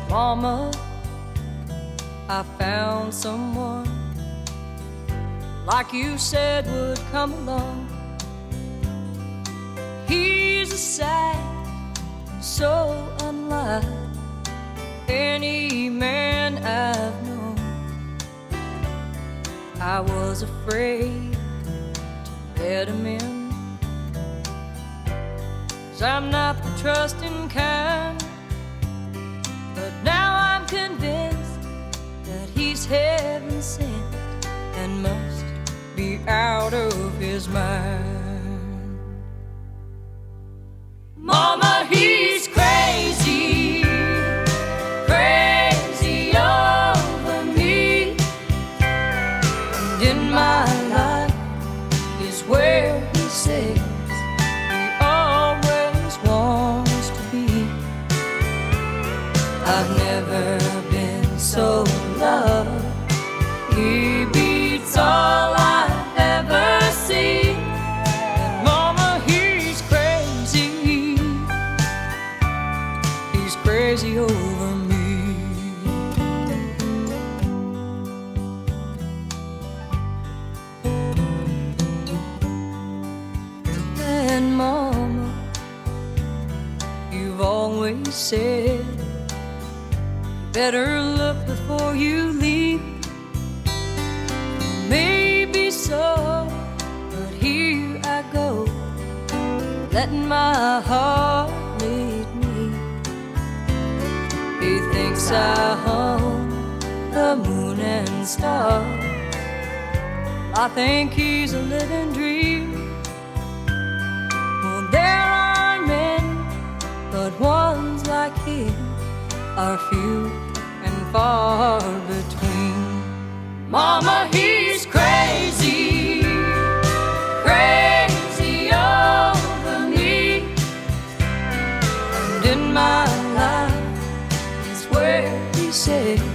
Mama, I found someone like you said would come along. He's a sight so unlike any man I've known. I was afraid to let him in, 'cause I'm not the trusting kind. But now I'm convinced that he's heaven sent and must be out of his mind. Mama, he's crazy, crazy over me. And in my life is where he says he always wants to be. I've never been so loved. He beats all I've ever seen. And Mama, he's crazy. He's crazy over me. And Mama, you've always said better look before you leave. Maybe so, but here I go, letting my heart lead me. He thinks I own the moon and stars. I think he's a living dream. Well, there are many, but ones like him are few and far between. Mama, he's crazy, crazy over me. And in my life is where he says